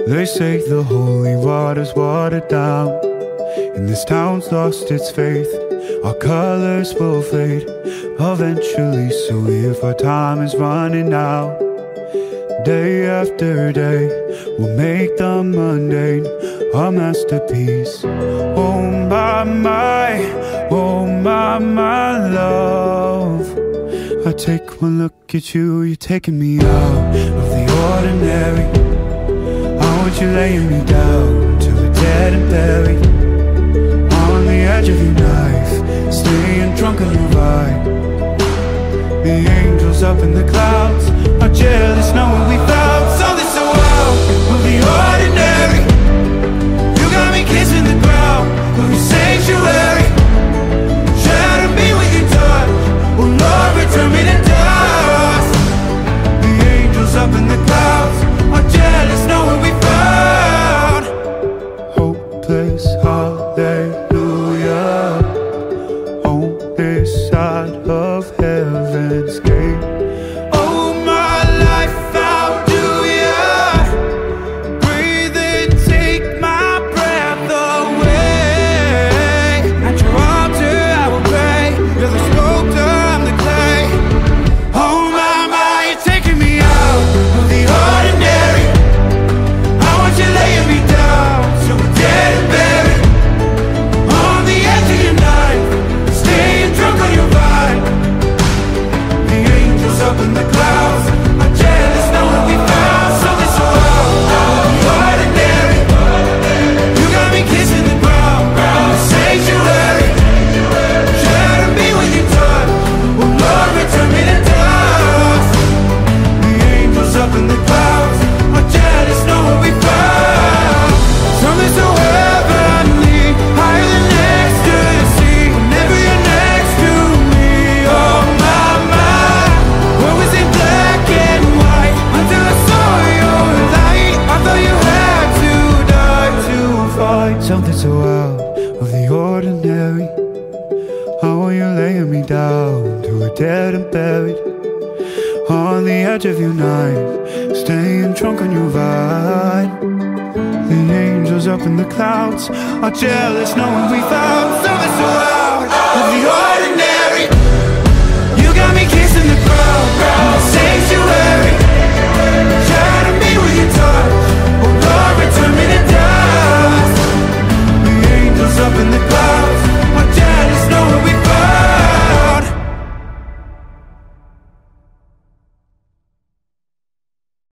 They say the holy water's watered down, and this town's lost its faith. Our colors will fade eventually, so if our time is running out, day after day, we'll make the mundane a masterpiece. Oh my love, I take one look at you, you're taking me out of the ordinary. I want you laying me down till we're dead and buried, on the edge of your knife, staying drunk on your vibe. The angels up in the clouds are jealous knowing we found something so out of the ordinary. You got me kissing the ground of your sanctuary. Shatter me with your touch, oh Lord, return me to dust. The angels up in the clouds are jealous knowing we found hopeless hallelujah on this side of heaven's gate. Oh my life, how do ya breathe and take my breath away? At your altar I will pray, you're the sculptor, I'm the clay. Oh my, you're taking me out of the ordinary. I want you laying me down till we're dead and buried, on the edge of your knife, staying drunk on your vibe. The angels up in the clouds are jealous knowing we found something so out of the ordinary. You got me kissing the ground in the sanctuary. Shatter me with your touch, oh Lord, return me to dust. The angels up in the clouds are jealous knowing we found something so heavenly, higher than ecstasy. Whenever you're next to me, oh my, what was in black and white until I saw your light? I thought you had to die to find something so out of the ordinary. I want you laying me down till we're dead and buried, on the edge of your knife, staying drunk on your vine. The angels up in the clouds are jealous knowing we found something so out